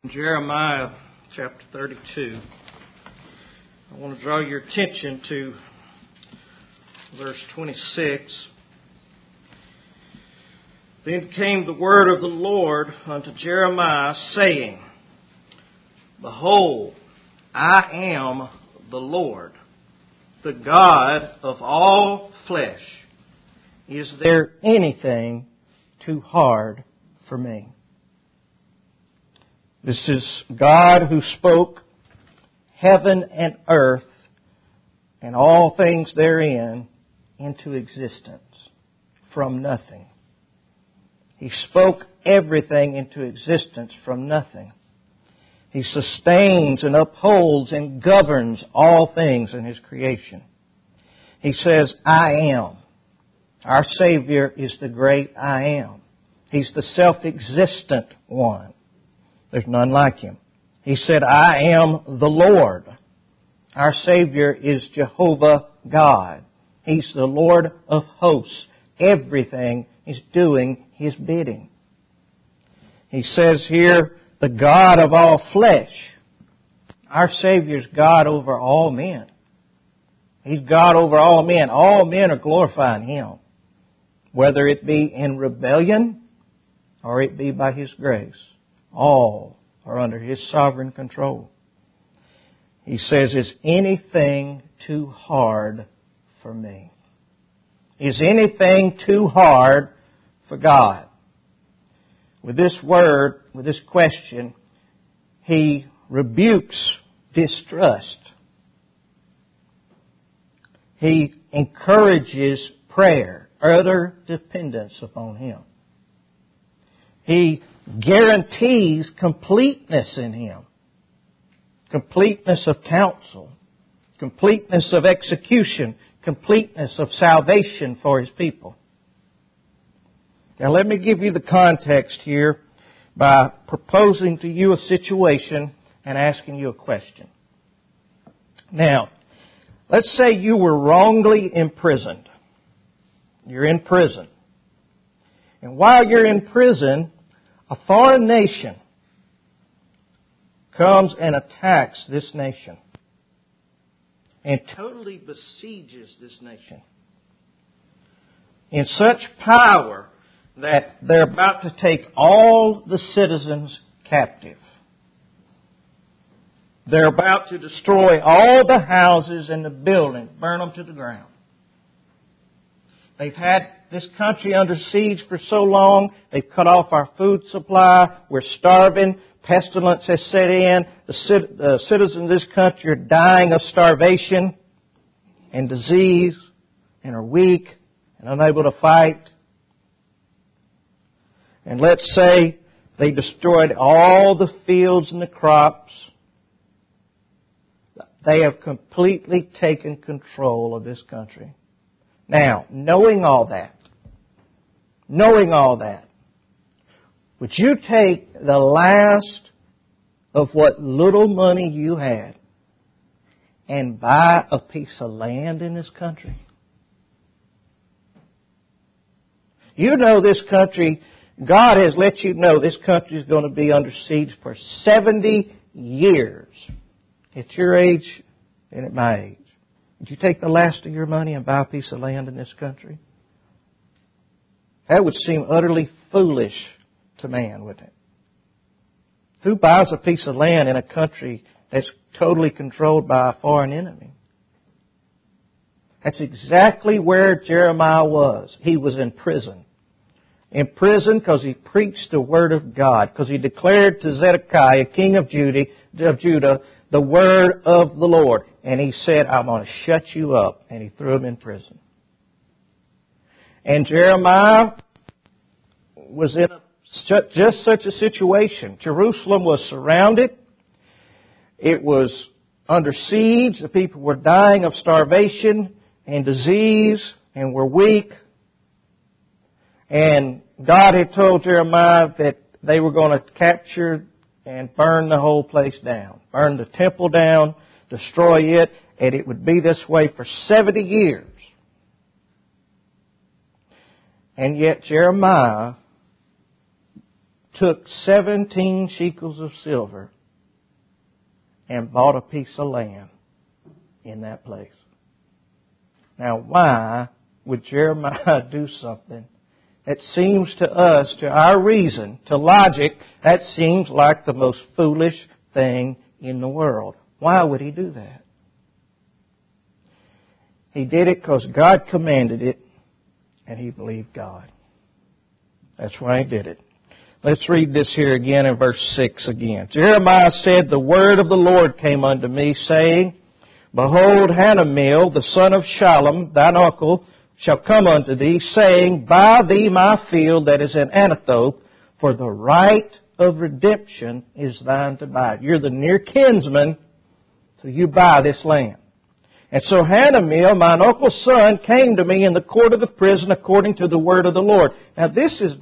Jeremiah chapter 32. I want to draw your attention to verse 26. Then came the word of the Lord unto Jeremiah, saying, Behold, I am the Lord, the God of all flesh. Is there anything too hard for me? This is God who spoke heaven and earth and all things therein into existence from nothing. He spoke everything into existence from nothing. He sustains and upholds and governs all things in His creation. He says, I am. Our Savior is the great I am. He's the self-existent one. There's none like Him. He said, I am the Lord. Our Savior is Jehovah God. He's the Lord of hosts. Everything is doing His bidding. He says here, the God of all flesh. Our Savior's God over all men. He's God over all men. All men are glorifying Him, whether it be in rebellion or it be by His grace. All are under His sovereign control. He says, is anything too hard for me? Is anything too hard for God? With this word, with this question, He rebukes distrust. He encourages prayer, utter dependence upon Him. He guarantees completeness in Him. Completeness of counsel. Completeness of execution. Completeness of salvation for His people. Now let me give you the context here by proposing to you a situation and asking you a question. Now, let's say you were wrongly imprisoned. You're in prison. And while you're in prison, a foreign nation comes and attacks this nation and totally besieges this nation in such power that they're about to take all the citizens captive. They're about to destroy all the houses and the buildings, burn them to the ground. They've had this country under siege for so long. They've cut off our food supply. We're starving. Pestilence has set in. The citizens of this country are dying of starvation and disease and are weak and unable to fight. And let's say they destroyed all the fields and the crops. They have completely taken control of this country. Now, knowing all that, would you take the last of what little money you had and buy a piece of land in this country? You know this country, God has let you know this country is going to be under siege for 70 years. At your age and at my age. Would you take the last of your money and buy a piece of land in this country? That would seem utterly foolish to man, wouldn't it? Who buys a piece of land in a country that's totally controlled by a foreign enemy? That's exactly where Jeremiah was. He was in prison. In prison because he preached the Word of God. Because he declared to Zedekiah, king of Judah, the Word of the Lord. And he said, I'm going to shut you up. And he threw him in prison. And Jeremiah was in just such a situation. Jerusalem was surrounded. It was under siege. The people were dying of starvation and disease and were weak. And God had told Jeremiah that they were going to capture and burn the whole place down. Burn the temple down, destroy it, and it would be this way for 70 years. And yet Jeremiah took 17 shekels of silver and bought a piece of land in that place. Now, why would Jeremiah do something that seems to us, to our reason, to logic, that seems like the most foolish thing in the world? Why would he do that? He did it because God commanded it, and he believed God. That's why he did it. Let's read this here again in verse 6 again. Jeremiah said, "The word of the Lord came unto me, saying, Behold, Hanamel, the son of Shallum, thine uncle, shall come unto thee, saying, Buy thee my field that is in Anathoth, for the right of redemption is thine to buy. You're the near kinsman, so you buy this land. And so Hanamel, mine uncle's son, came to me in the court of the prison according to the word of the Lord." Now this is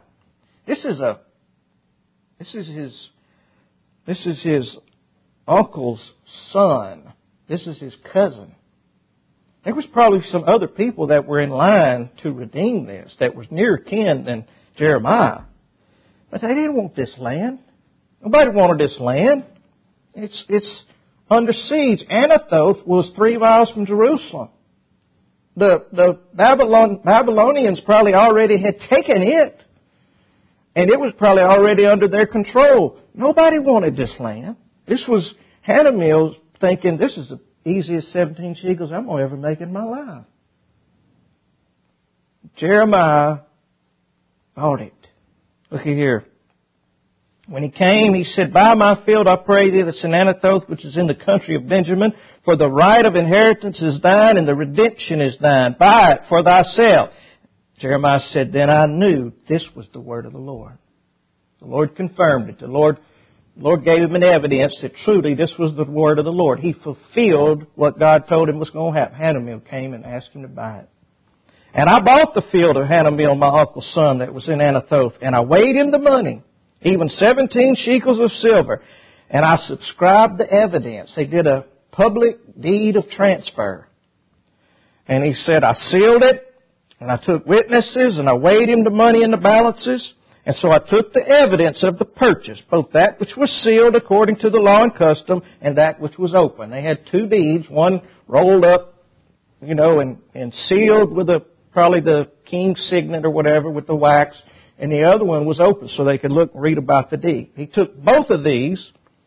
his uncle's son. This is his cousin. There was probably some other people that were in line to redeem this, that was nearer kin than Jeremiah. But they didn't want this land. Nobody wanted this land. It's under siege. Anathoth was 3 miles from Jerusalem. The Babylonians probably already had taken it. And it was probably already under their control. Nobody wanted this land. This was Hanamel thinking, this is the easiest 17 shekels I'm going to ever make in my life. Jeremiah bought it. Look at here. When he came, he said, "Buy my field, I pray thee, that's in Anathoth, which is in the country of Benjamin. For the right of inheritance is thine, and the redemption is thine. Buy it for thyself." Jeremiah said, "Then I knew this was the word of the Lord." The Lord confirmed it. The Lord gave him an evidence that truly this was the word of the Lord. He fulfilled what God told him was going to happen. Hanamel came and asked him to buy it. "And I bought the field of Hanamel, my uncle's son, that was in Anathoth, and I weighed him the money, even 17 shekels of silver, and I subscribed the evidence." They did a public deed of transfer. And he said, "I sealed it, and I took witnesses, and I weighed him the money in the balances. And so I took the evidence of the purchase, both that which was sealed according to the law and custom, and that which was open." They had 2 deeds, one rolled up, and sealed with probably the king's signet or whatever with the wax, and the other one was open so they could look and read about the deed. He took both of these,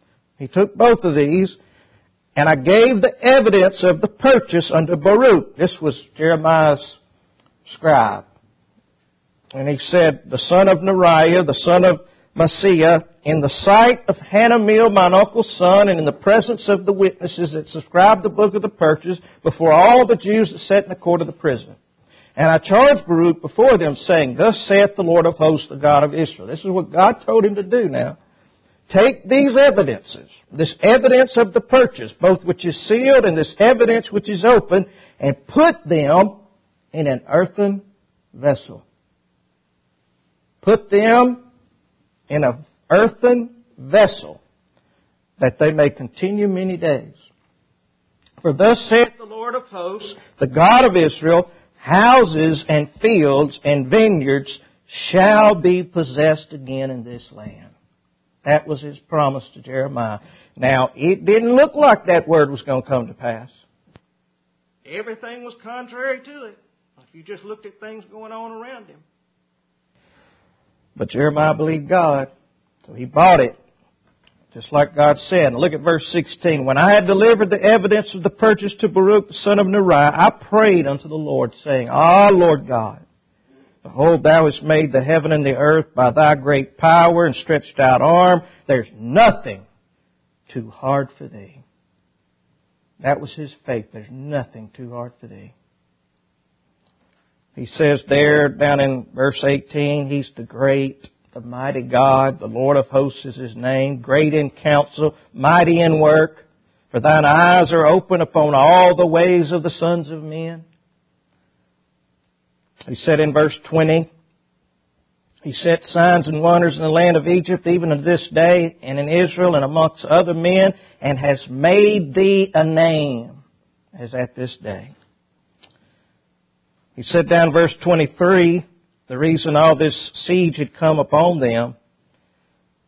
and I gave the evidence of the purchase unto Baruch. This was Jeremiah's scribe. And he said, "The son of Neriah, the son of Maaseiah, in the sight of Hanamel, mine uncle's son, and in the presence of the witnesses that subscribed the book of the purchase, before all the Jews that sat in the court of the prison. And I charged Baruch before them, saying, Thus saith the Lord of hosts, the God of Israel." This is what God told him to do now. "Take these evidences, this evidence of the purchase, both which is sealed and this evidence which is open, and put them in an earthen vessel." Put them in an earthen vessel, that they may continue many days. "For thus saith the Lord of hosts, the God of Israel, houses and fields and vineyards shall be possessed again in this land." That was his promise to Jeremiah. Now, it didn't look like that word was going to come to pass. Everything was contrary to it. If you just looked at things going on around him. But Jeremiah believed God, so he bought it, just like God said. And look at verse 16. "When I had delivered the evidence of the purchase to Baruch, the son of Neriah, I prayed unto the Lord, saying, Ah, Lord God, behold, thou hast made the heaven and the earth by thy great power and stretched out arm. There's nothing too hard for thee." That was his faith. There's nothing too hard for thee. He says there, down in verse 18, He's the great, the mighty God. The Lord of hosts is His name. Great in counsel, mighty in work. For thine eyes are open upon all the ways of the sons of men. He said in verse 20, He set signs and wonders in the land of Egypt, even to this day, and in Israel and amongst other men, and has made thee a name, as at this day. He said down in verse 23, the reason all this siege had come upon them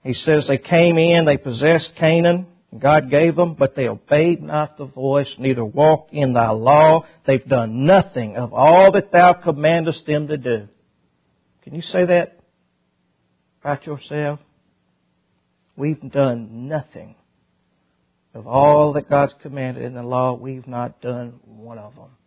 He says they came in, they possessed Canaan, God gave them, but they obeyed not the voice, neither walked in thy law. They've done nothing of all that thou commandest them to do. Can you say that about yourself? We've done nothing of all that God's commanded in the law. We've not done one of them.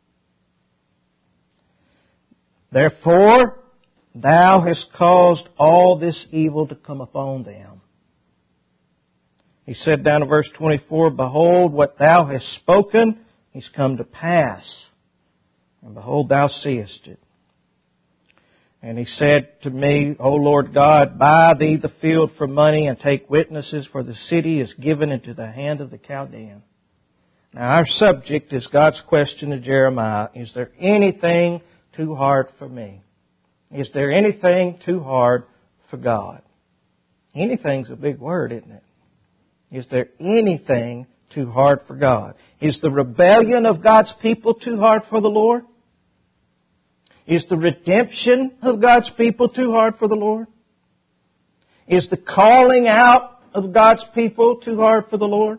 Therefore, thou hast caused all this evil to come upon them. He said down in verse 24, Behold, what thou hast spoken is come to pass, and behold, thou seest it. And he said to me, O Lord God, buy thee the field for money, and take witnesses, for the city is given into the hand of the Chaldean. Now our subject is God's question to Jeremiah, is there anything too hard for me? Is there anything too hard for God? Anything's a big word, isn't it? Is there anything too hard for God? Is the rebellion of God's people too hard for the Lord? Is the redemption of God's people too hard for the Lord? Is the calling out of God's people too hard for the Lord?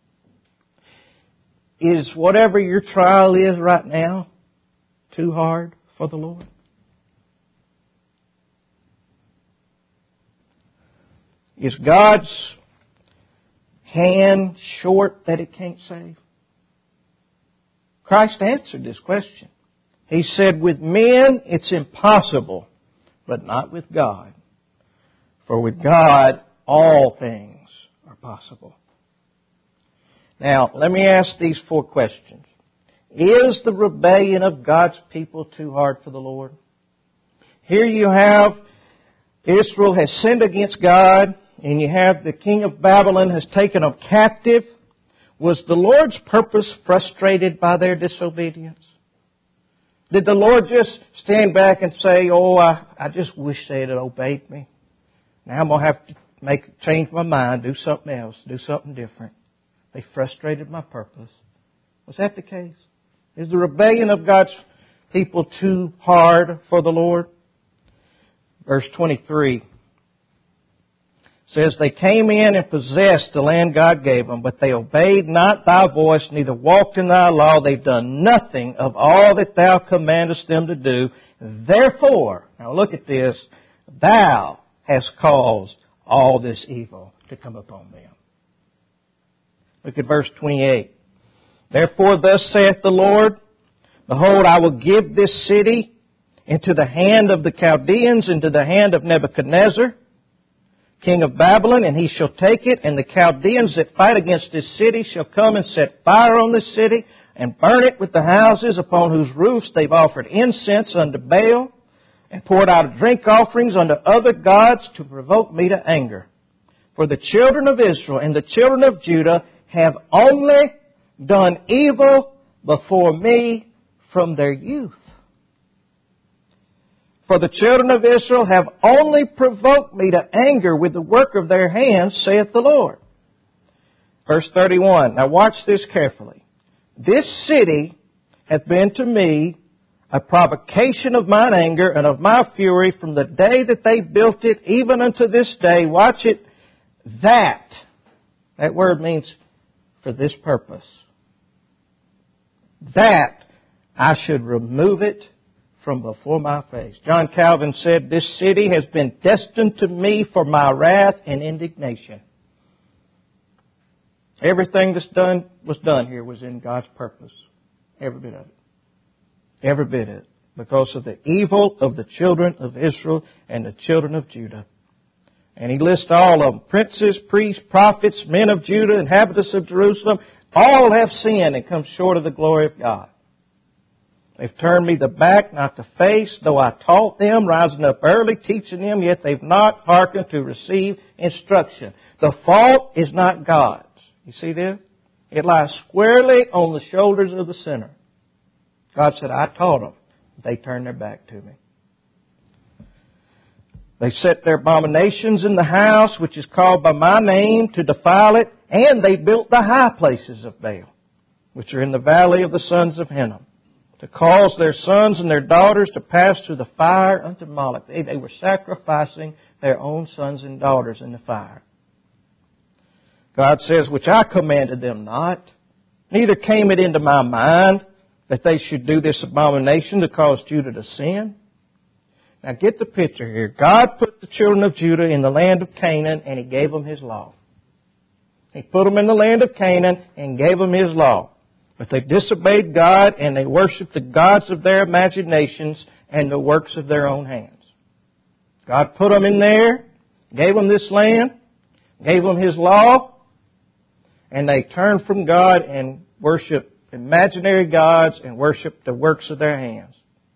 Is whatever your trial is right now too hard for the Lord? Is God's hand short that it can't save? Christ answered this question. He said, with men it's impossible, but not with God. For with God all things are possible. Now, let me ask these 4 questions. Is the rebellion of God's people too hard for the Lord? Here you have Israel has sinned against God, and you have the king of Babylon has taken them captive. Was the Lord's purpose frustrated by their disobedience? Did the Lord just stand back and say, I just wish they had obeyed me. Now I'm going to have to change my mind, do something else, do something different. They frustrated my purpose. Was that the case? Is the rebellion of God's people too hard for the Lord? Verse 23 says, They came in and possessed the land God gave them, but they obeyed not thy voice, neither walked in thy law. They've done nothing of all that thou commandest them to do. Therefore, now look at this, thou hast caused all this evil to come upon them. Look at verse 28. Therefore thus saith the Lord, Behold, I will give this city into the hand of the Chaldeans, into the hand of Nebuchadnezzar, king of Babylon, and he shall take it, and the Chaldeans that fight against this city shall come and set fire on this city, and burn it with the houses upon whose roofs they've offered incense unto Baal, and poured out drink offerings unto other gods to provoke me to anger. For the children of Israel and the children of Judah have only done evil before me from their youth. For the children of Israel have only provoked me to anger with the work of their hands, saith the Lord. Verse 31. Now watch this carefully. This city hath been to me a provocation of mine anger and of my fury from the day that they built it, even unto this day. Watch it. That word means for this purpose. That I should remove it from before my face. John Calvin said, This city has been destined to me for my wrath and indignation. Everything that's was done here was in God's purpose. Every bit of it. Every bit of it. Because of the evil of the children of Israel and the children of Judah. And he lists all of them. Princes, priests, prophets, men of Judah, inhabitants of Jerusalem. All have sinned and come short of the glory of God. They've turned me the back, not the face, though I taught them, rising up early, teaching them, yet they've not hearkened to receive instruction. The fault is not God's. You see this? It lies squarely on the shoulders of the sinner. God said, I taught them. They turned their back to me. They set their abominations in the house, which is called by my name, to defile it, and they built the high places of Baal, which are in the valley of the sons of Hinnom. to cause their sons and their daughters to pass through the fire unto Moloch. They were sacrificing their own sons and daughters in the fire. God says, which I commanded them not, neither came it into my mind that they should do this abomination to cause Judah to sin. Now get the picture here. God put the children of Judah in the land of Canaan and He gave them His law. He put them in the land of Canaan and gave them His law. But they disobeyed God and they worshiped the gods of their imaginations and the works of their own hands. God put them in there, gave them this land, gave them His law, and they turned from God and worshiped imaginary gods and worshiped the works of their hands.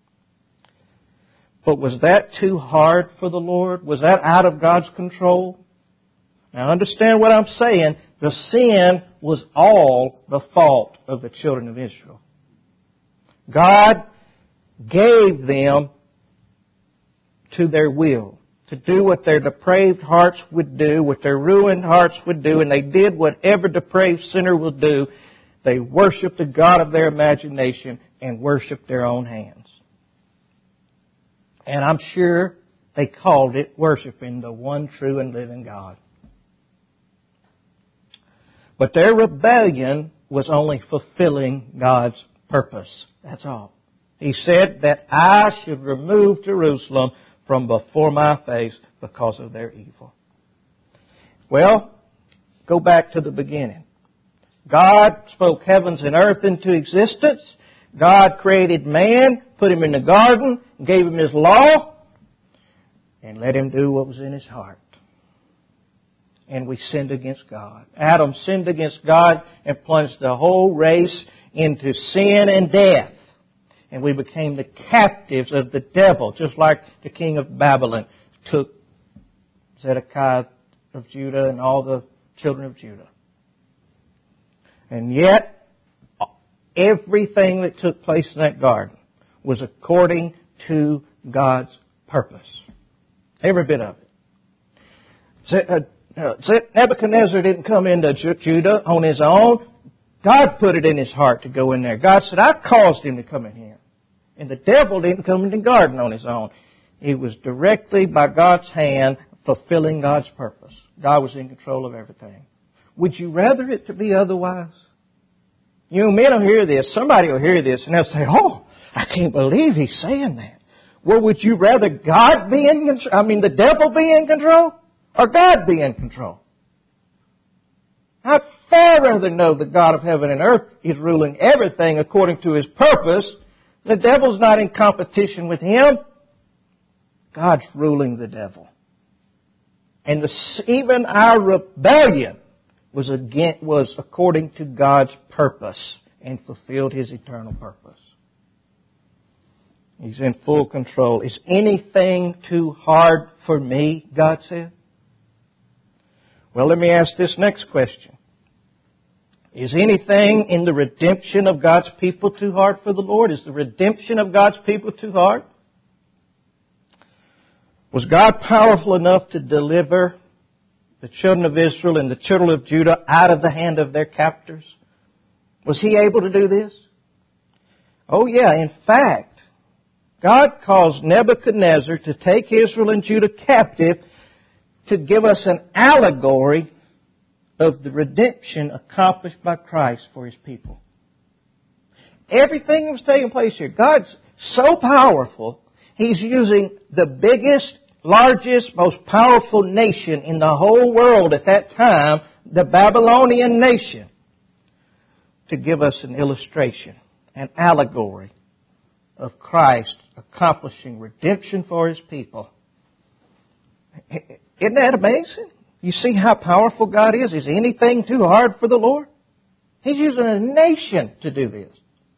But was that too hard for the Lord? Was that out of God's control? Now understand what I'm saying. The sin was all the fault of the children of Israel. God gave them to their will, to do what their depraved hearts would do, what their ruined hearts would do, and they did whatever depraved sinner will do. They worshiped the God of their imagination and worshiped their own hands. And I'm sure they called it worshiping the one true and living God. But their rebellion was only fulfilling God's purpose. That's all. He said that I should remove Jerusalem from before my face because of their evil. Well, go back to the beginning. God spoke heavens and earth into existence. God created man, put him in the garden, gave him His law, and let him do what was in his heart. And we sinned against God. Adam sinned against God and plunged the whole race into sin and death. And we became the captives of the devil, just like the king of Babylon took Zedekiah of Judah and all the children of Judah. And yet, everything that took place in that garden was according to God's purpose. Every bit of it. Nebuchadnezzar didn't come into Judah on his own. God put it in his heart to go in there. God said, I caused him to come in here. And the devil didn't come in the garden on his own. He was directly by God's hand fulfilling God's purpose. God was in control of everything. Would you rather it to be otherwise? You know, men will hear this. Somebody will hear this and they'll say, oh, I can't believe he's saying that. Well, would you rather God be in control? The devil be in control? Or God be in control? I'd far rather know the God of heaven and earth is ruling everything according to His purpose. The devil's not in competition with Him. God's ruling the devil. And even our rebellion was according to God's purpose and fulfilled His eternal purpose. He's in full control. Is anything too hard for me, God said? Well, let me ask this next question. Is anything in the redemption of God's people too hard for the Lord? Is the redemption of God's people too hard? Was God powerful enough to deliver the children of Israel and the children of Judah out of the hand of their captors? Was He able to do this? Oh yeah, in fact, God caused Nebuchadnezzar to take Israel and Judah captive to give us an allegory of the redemption accomplished by Christ for His people. Everything that was taking place here, God's so powerful, He's using the biggest, largest, most powerful nation in the whole world at that time, the Babylonian nation, to give us an illustration, an allegory of Christ accomplishing redemption for His people. Isn't that amazing? You see how powerful God is? Is anything too hard for the Lord? He's using a nation to do this.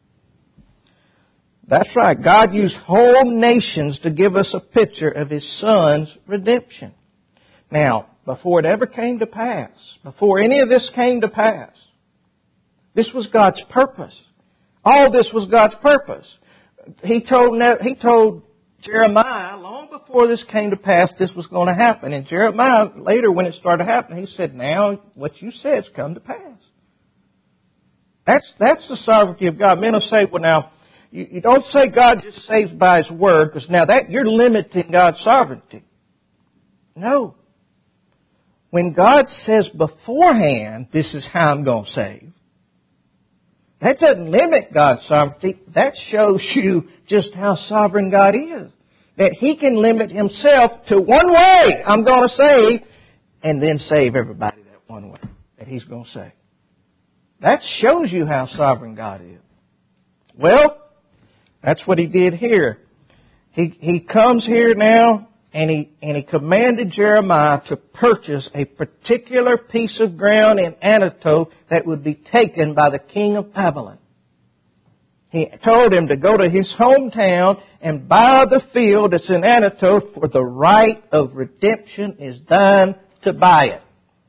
That's right. God used whole nations to give us a picture of His Son's redemption. Now, before it ever came to pass, before any of this came to pass, this was God's purpose. All this was God's purpose. He told Jeremiah, long before this came to pass, this was going to happen. And Jeremiah, later when it started happening, he said, now what you said's come to pass. That's the sovereignty of God. Men will say, well now, You don't say God just saves by His Word, because now that you're limiting God's sovereignty. No. When God says beforehand, this is how I'm going to save, that doesn't limit God's sovereignty. That shows you just how sovereign God is. That He can limit Himself to one way I'm going to save, and then save everybody that one way that He's going to save. That shows you how sovereign God is. Well, that's what He did here. He comes here now, and he commanded Jeremiah to purchase a particular piece of ground in Anathoth that would be taken by the king of Babylon. He told him to go to his hometown and buy the field that's in Anathoth, for the right of redemption is thine to buy it.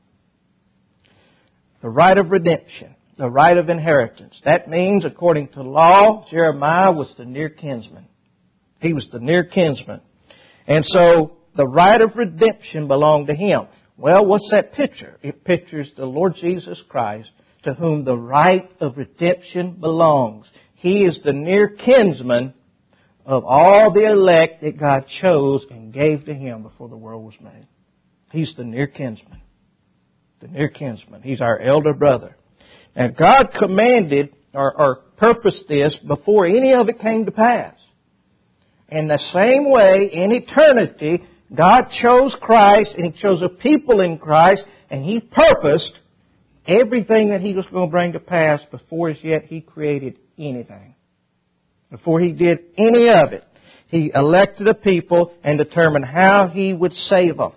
The right of redemption, the right of inheritance. That means, according to law, Jeremiah was the near kinsman. He was the near kinsman. And so the right of redemption belonged to him. Well, what's that picture? It pictures the Lord Jesus Christ, to whom the right of redemption belongs. He is the near kinsman of all the elect that God chose and gave to Him before the world was made. He's the near kinsman. The near kinsman. He's our elder brother. And God commanded or purposed this before any of it came to pass. In the same way, in eternity, God chose Christ, and He chose a people in Christ, and He purposed everything that He was going to bring to pass before as yet He created anything. Before He did any of it, He elected a people and determined how He would save them.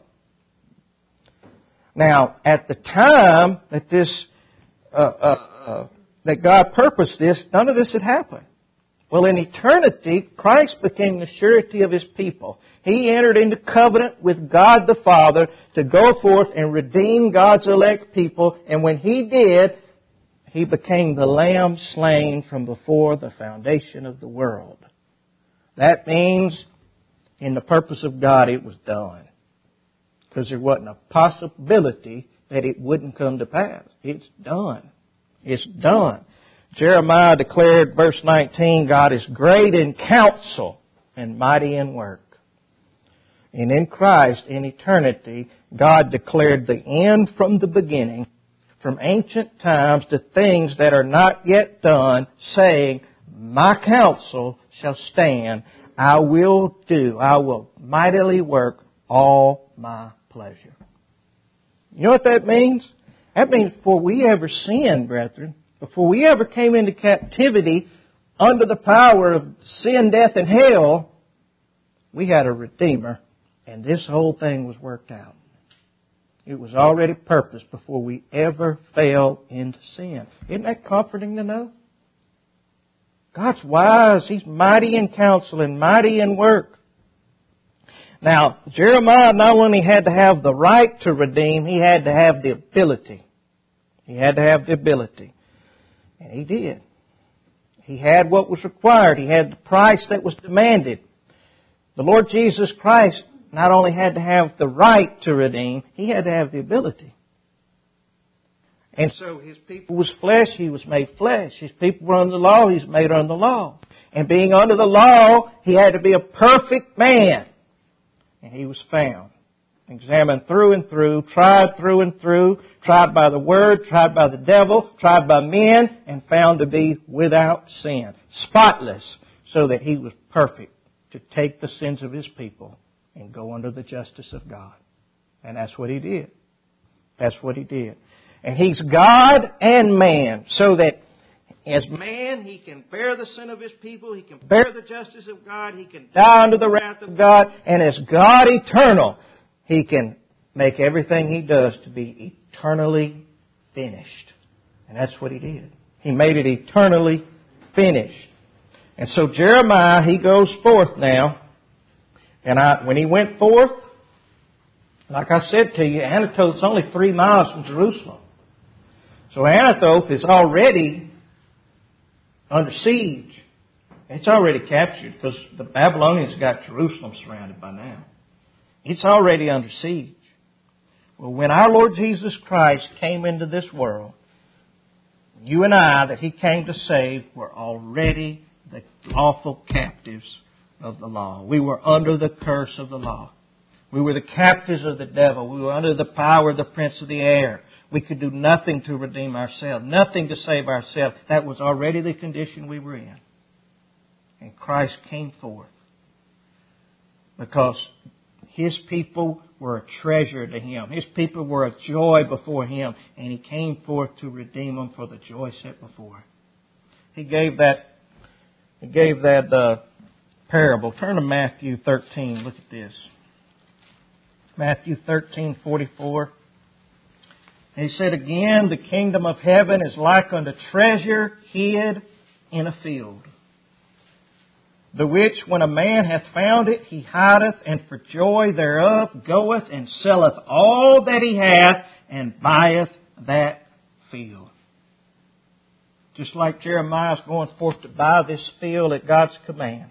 Now, at the time that that God purposed this, none of this had happened. Well, in eternity, Christ became the surety of His people. He entered into covenant with God the Father to go forth and redeem God's elect people. And when He did, He became the Lamb slain from before the foundation of the world. That means, in the purpose of God, it was done. Because there wasn't a possibility that it wouldn't come to pass. It's done. It's done. Jeremiah declared, verse 19, God is great in counsel and mighty in work. And in Christ, in eternity, God declared the end from the beginning, from ancient times to things that are not yet done, saying, my counsel shall stand. I will mightily work all my pleasure. You know what that means? That means before we ever sinned, brethren, before we ever came into captivity under the power of sin, death, and hell, we had a Redeemer, and this whole thing was worked out. It was already purposed before we ever fell into sin. Isn't that comforting to know? God's wise. He's mighty in counsel and mighty in work. Now, Jeremiah not only had to have the right to redeem, he had to have the ability. He had to have the ability. And he did. He had what was required. He had the price that was demanded. The Lord Jesus Christ not only had to have the right to redeem, He had to have the ability. And so His people was flesh, He was made flesh. His people were under the law, He's made under the law. And being under the law, He had to be a perfect man. And He was found. Examined through and through, tried by the Word, tried by the devil, tried by men, and found to be without sin, spotless, so that He was perfect to take the sins of His people and go under the justice of God. And that's what He did. That's what He did. And He's God and man, so that as man, He can bear the sin of His people, He can bear the justice of God, He can die under the wrath of God, and as God eternal, He can make everything He does to be eternally finished. And that's what He did. He made it eternally finished. And so Jeremiah, he goes forth now. And when he went forth, like I said to you, Anathoth's only 3 miles from Jerusalem. So Anathoth is already under siege. It's already captured because the Babylonians got Jerusalem surrounded by now. It's already under siege. Well, when our Lord Jesus Christ came into this world, you and I that He came to save were already the lawful captives of the law. We were under the curse of the law. We were the captives of the devil. We were under the power of the prince of the air. We could do nothing to redeem ourselves, nothing to save ourselves. That was already the condition we were in. And Christ came forth because His people were a treasure to Him. His people were a joy before Him. And He came forth to redeem them for the joy set before Him. He gave that parable. Turn to Matthew 13. Look at this. Matthew 13:44. And He said again, the kingdom of heaven is like unto treasure hid in a field, the which when a man hath found it, he hideth, and for joy thereof goeth and selleth all that he hath, and buyeth that field. Just like Jeremiah is going forth to buy this field at God's command.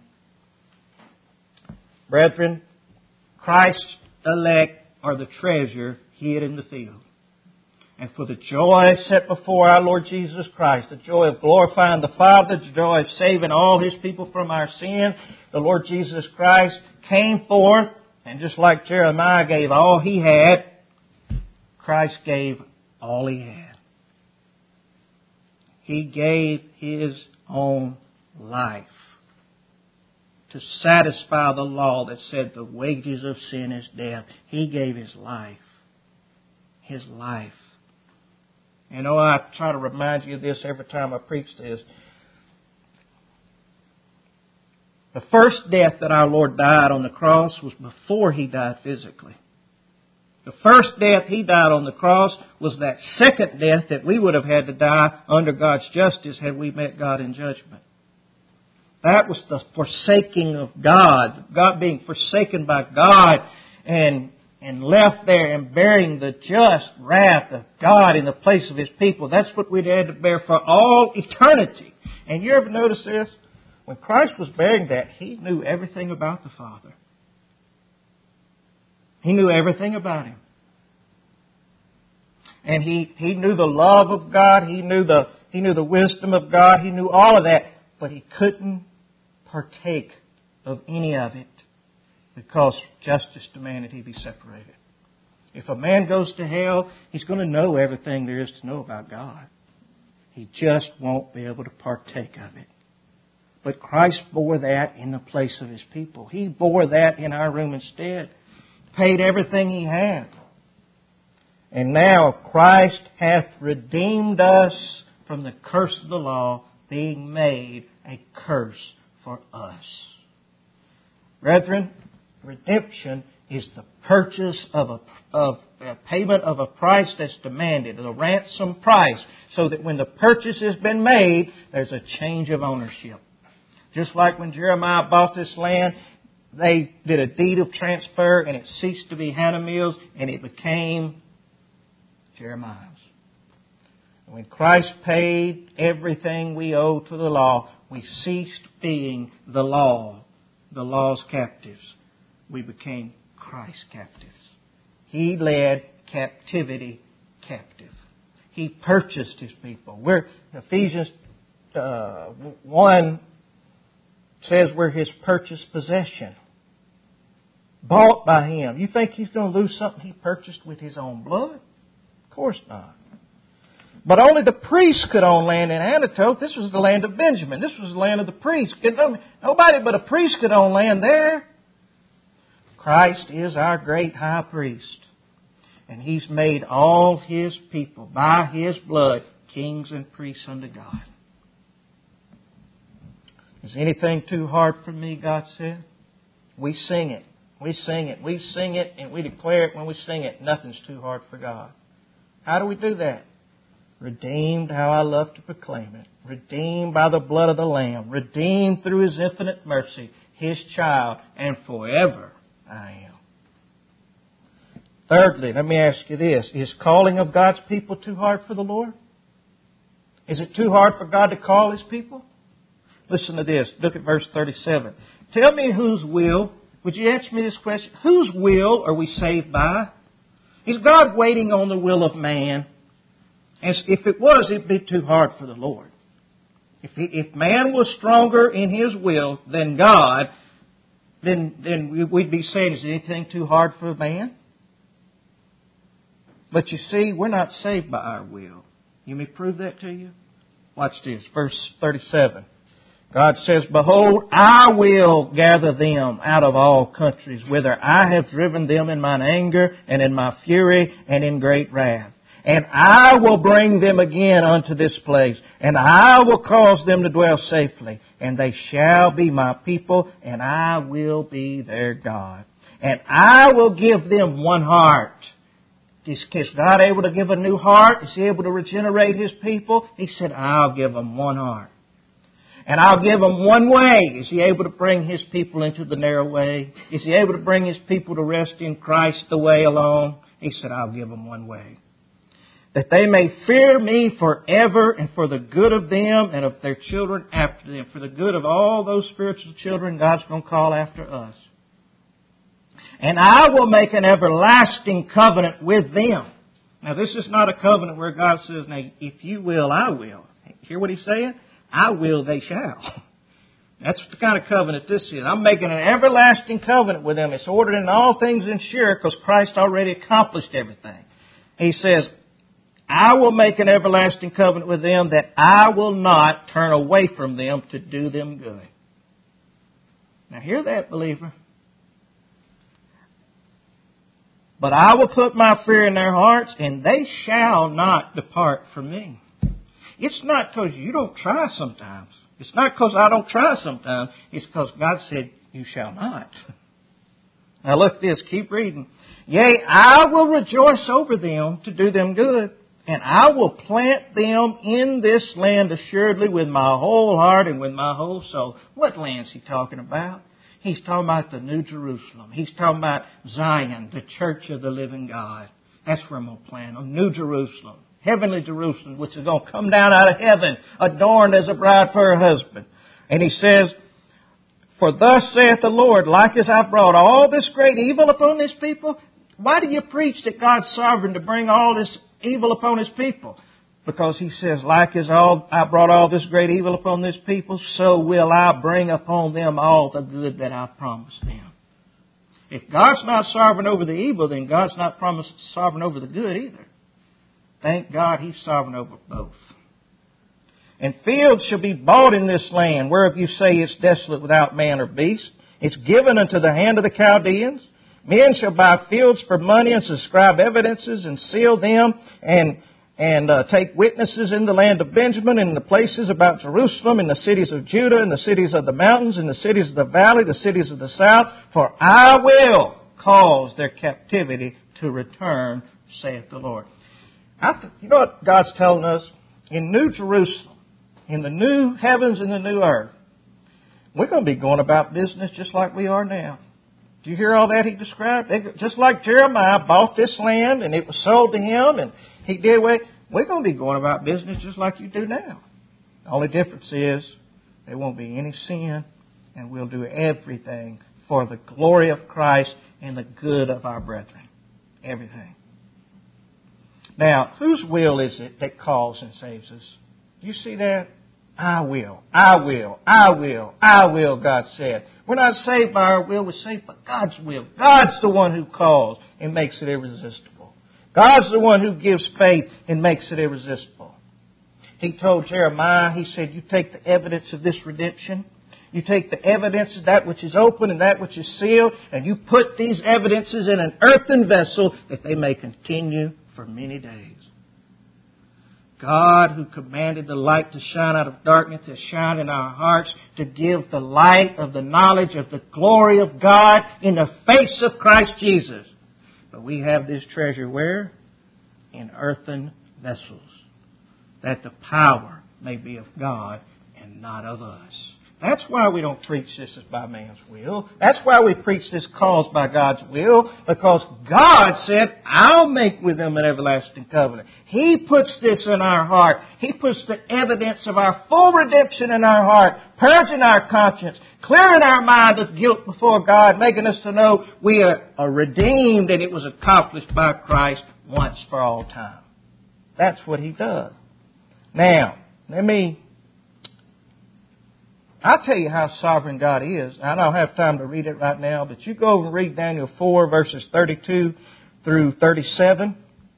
Brethren, Christ's elect are the treasure hid in the field. And for the joy set before our Lord Jesus Christ, the joy of glorifying the Father, the joy of saving all His people from our sin, the Lord Jesus Christ came forth, and just like Jeremiah gave all he had, Christ gave all He had. He gave His own life to satisfy the law that said the wages of sin is death. He gave His life. His life. You know, I try to remind you of this every time I preach this. The first death that our Lord died on the cross was before He died physically. The first death He died on the cross was that second death that we would have had to die under God's justice had we met God in judgment. That was the forsaking of God. God being forsaken by God and left there and bearing the just wrath of God in the place of His people. That's what we'd had to bear for all eternity. And you ever notice this? When Christ was bearing that, He knew everything about the Father. He knew everything about Him. And He knew the love of God. He knew the wisdom of God. He knew all of that. But He couldn't partake of any of it, because justice demanded He be separated. If a man goes to hell, he's going to know everything there is to know about God. He just won't be able to partake of it. But Christ bore that in the place of His people. He bore that in our room instead. Paid everything He had. And now Christ hath redeemed us from the curse of the law, being made a curse for us. Brethren, redemption is the purchase of a payment of a price that's demanded, a ransom price, so that when the purchase has been made, there's a change of ownership. Just like when Jeremiah bought this land, they did a deed of transfer and it ceased to be Hannah Mills and it became Jeremiah's. When Christ paid everything we owe to the law, we ceased being the law's captives. We became Christ's captives. He led captivity captive. He purchased His people. Ephesians 1 says we're His purchased possession. Bought by Him. You think He's going to lose something He purchased with His own blood? Of course not. But only the priests could own land in Anatoth. This was the land of Benjamin. This was the land of the priests. Nobody but a priest could own land there. Christ is our great high priest. And He's made all His people, by His blood, kings and priests unto God. Is anything too hard for me, God said? We sing it. We sing it. We sing it and we declare it when we sing it. Nothing's too hard for God. How do we do that? Redeemed, how I love to proclaim it. Redeemed by the blood of the Lamb. Redeemed through His infinite mercy. His child, and forever I am. Thirdly, let me ask you this. Is calling of God's people too hard for the Lord? Is it too hard for God to call His people? Listen to this. Look at verse 37. Tell me whose will, would you answer me this question? Whose will are we saved by? Is God waiting on the will of man? As if it was, it'd be too hard for the Lord. If man was stronger in his will than God, then we'd be saying, is anything too hard for man? But you see, we're not saved by our will. You may prove that to you? Watch this, verse 37. God says, behold, I will gather them out of all countries, whither I have driven them in mine anger and in my fury and in great wrath. And I will bring them again unto this place, and I will cause them to dwell safely, and they shall be my people, and I will be their God. And I will give them one heart. Is God able to give a new heart? Is He able to regenerate His people? He said, I'll give them one heart. And I'll give them one way. Is He able to bring His people into the narrow way? Is He able to bring His people to rest in Christ the way alone? He said, I'll give them one way. That they may fear me forever, and for the good of them and of their children after them. For the good of all those spiritual children God's going to call after us. And I will make an everlasting covenant with them. Now this is not a covenant where God says, now if you will, I will. Hear what He's saying? I will, they shall. That's the kind of covenant this is. I'm making an everlasting covenant with them. It's ordered in all things and sure because Christ already accomplished everything. He says, I will make an everlasting covenant with them that I will not turn away from them to do them good. Now hear that, believer. But I will put my fear in their hearts, and they shall not depart from me. It's not because you don't try sometimes. It's not because I don't try sometimes. It's because God said, you shall not. Now look at this. Keep reading. Yea, I will rejoice over them to do them good. And I will plant them in this land assuredly with my whole heart and with my whole soul. What land's he talking about? He's talking about the New Jerusalem. He's talking about Zion, the church of the living God. That's where I'm going to plant them. New Jerusalem. Heavenly Jerusalem, which is going to come down out of heaven, adorned as a bride for her husband. And he says, for thus saith the Lord, like as I brought all this great evil upon this people. Why do you preach that God's sovereign to bring all this evil upon His people? Because He says, like as I brought all this great evil upon this people, so will I bring upon them all the good that I promised them. If God's not sovereign over the evil, then God's not sovereign over the good either. Thank God He's sovereign over both. And fields shall be bought in this land, whereof you say it's desolate without man or beast. It's given unto the hand of the Chaldeans. Men shall buy fields for money and subscribe evidences and seal them and take witnesses in the land of Benjamin, in the places about Jerusalem, in the cities of Judah, in the cities of the mountains, in the cities of the valley, the cities of the south. For I will cause their captivity to return, saith the Lord. You know what God's telling us? In New Jerusalem, in the new heavens and the new earth, we're going to be going about business just like we are now. Do you hear all that He described? Just like Jeremiah bought this land and it was sold to him and he did away. We're going to be going about business just like you do now. The only difference is there won't be any sin and we'll do everything for the glory of Christ and the good of our brethren. Everything. Now, whose will is it that calls and saves us? You see that? I will, I will, I will, I will, God said. We're not saved by our will, we're saved by God's will. God's the one who calls and makes it irresistible. God's the one who gives faith and makes it irresistible. He told Jeremiah, He said, you take the evidence of this redemption. You take the evidence of that which is open and that which is sealed, and you put these evidences in an earthen vessel that they may continue for many days. God, who commanded the light to shine out of darkness, has shined in our hearts to give the light of the knowledge of the glory of God in the face of Christ Jesus. But we have this treasure where? In earthen vessels, that the power may be of God and not of us. That's why we don't preach this as by man's will. That's why we preach this cause by God's will. Because God said, I'll make with them an everlasting covenant. He puts this in our heart. He puts the evidence of our full redemption in our heart, purging our conscience, clearing our mind of guilt before God, making us to know we are redeemed and it was accomplished by Christ once for all time. That's what He does. Now, let me I'll tell you how sovereign God is. I don't have time to read it right now, but you go over and read Daniel 4, verses 32 through 37.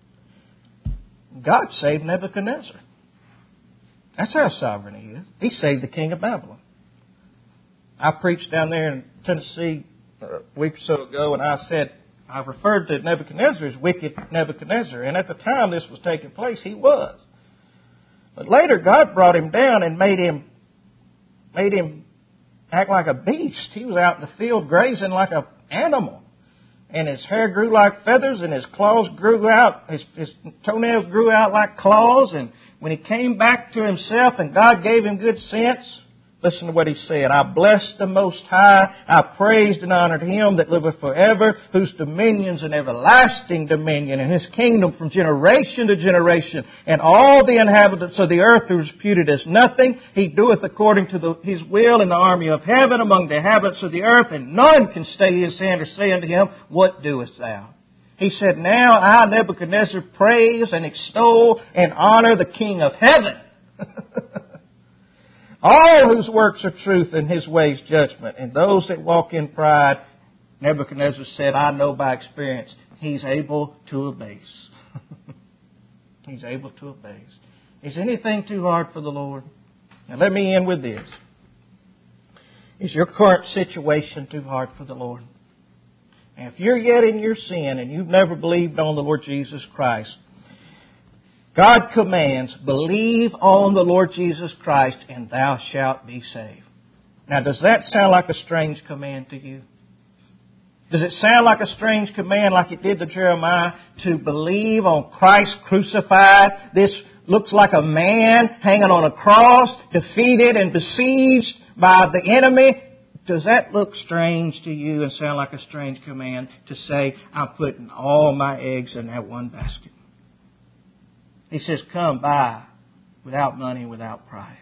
God saved Nebuchadnezzar. That's how sovereign He is. He saved the king of Babylon. I preached down there in Tennessee a week or so ago, and I referred to Nebuchadnezzar as wicked Nebuchadnezzar. And at the time this was taking place, he was. But later God brought him down and made him act like a beast. He was out in the field grazing like an animal. And his hair grew like feathers, and his claws grew out, his toenails grew out like claws. And when he came back to himself and God gave him good sense, listen to what he said. I blessed the Most High. I praised and honored Him that liveth forever, whose dominion is an everlasting dominion, and His kingdom from generation to generation. And all the inhabitants of the earth are reputed as nothing. He doeth according to His will in the army of heaven among the inhabitants of the earth, and none can stay His hand or say unto Him, What doest thou? He said, Now I, Nebuchadnezzar, praise and extol and honor the King of heaven. All whose works are truth and His ways judgment. And those that walk in pride, Nebuchadnezzar said, I know by experience, He's able to abase. He's able to abase. Is anything too hard for the Lord? Now let me end with this. Is your current situation too hard for the Lord? And if you're yet in your sin and you've never believed on the Lord Jesus Christ, God commands, believe on the Lord Jesus Christ and thou shalt be saved. Now, does that sound like a strange command to you? Does it sound like a strange command like it did to Jeremiah to believe on Christ crucified? This looks like a man hanging on a cross, defeated and besieged by the enemy. Does that look strange to you and sound like a strange command to say, I'm putting all my eggs in that one basket? He says, come buy without money, without price.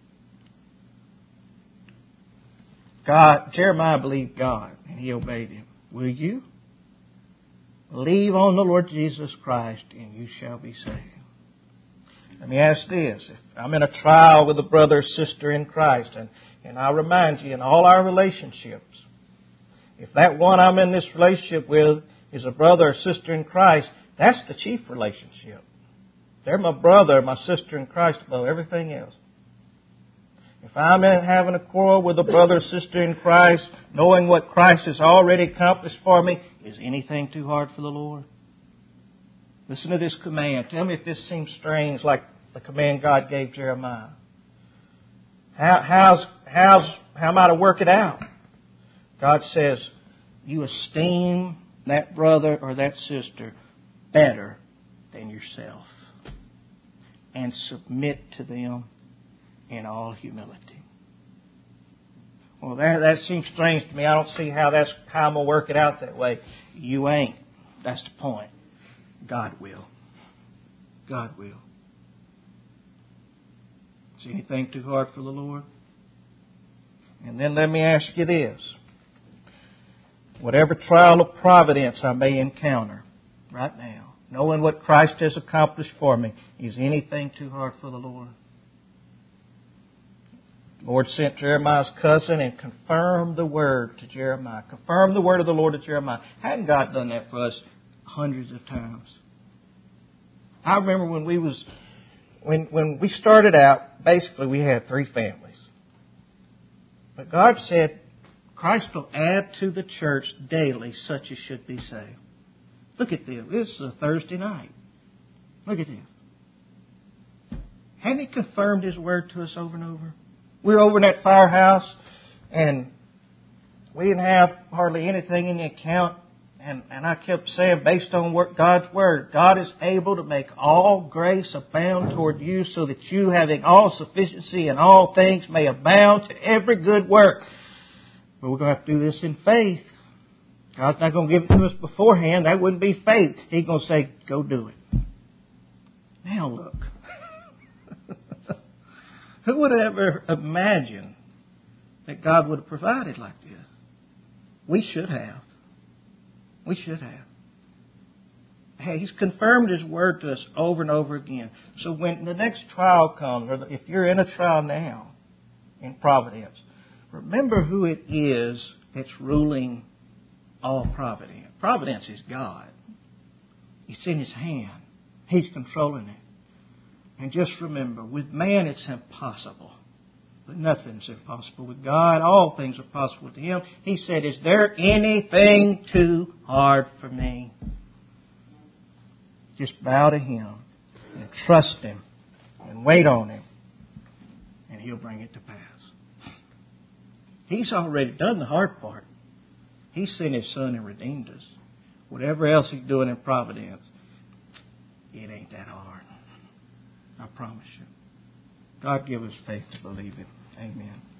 Jeremiah believed God and he obeyed Him. Will you? Believe on the Lord Jesus Christ and you shall be saved. Let me ask this. If I'm in a trial with a brother or sister in Christ, and I remind you in all our relationships, if that one I'm in this relationship with is a brother or sister in Christ, that's the chief relationship. They're my brother, my sister in Christ above everything else. If I'm having a quarrel with a brother or sister in Christ, knowing what Christ has already accomplished for me, is anything too hard for the Lord? Listen to this command. Tell me if this seems strange, like the command God gave Jeremiah. How am I to work it out? God says, you esteem that brother or that sister better than yourself, and submit to them in all humility. Well, that seems strange to me. I don't see how I'm going to work it out that way. You ain't. That's the point. God will. God will. Is anything too hard for the Lord? And then let me ask you this. Whatever trial of providence I may encounter right now, knowing what Christ has accomplished for me, is anything too hard for the Lord? The Lord sent Jeremiah's cousin and confirmed the word to Jeremiah. Confirmed the word of the Lord to Jeremiah. Hadn't God done that for us hundreds of times? I remember when we started out, basically we had 3 families. But God said, Christ will add to the church daily such as should be saved. Look at this. This is a Thursday night. Look at this. Hadn't He confirmed His word to us over and over? We were over in that firehouse, and we didn't have hardly anything in the account. And I kept saying, based on God's word, God is able to make all grace abound toward you, so that you, having all sufficiency in all things, may abound to every good work. But we're going to have to do this in faith. God's not going to give it to us beforehand. That wouldn't be faith. He's going to say, go do it. Now look. Who would ever imagine that God would have provided like this? We should have. We should have. Hey, He's confirmed His word to us over and over again. So when the next trial comes, or if you're in a trial now in providence, Remember who it is that's ruling all providence. Providence is God. It's in His hand. He's controlling it. And just remember, with man it's impossible. But nothing's impossible with God. All things are possible to Him. He said, is there anything too hard for me? Just bow to Him and trust Him and wait on Him. And He'll bring it to pass. He's already done the hard part. He sent His Son and redeemed us. Whatever else He's doing in providence, it ain't that hard. I promise you. God give us faith to believe it. Amen.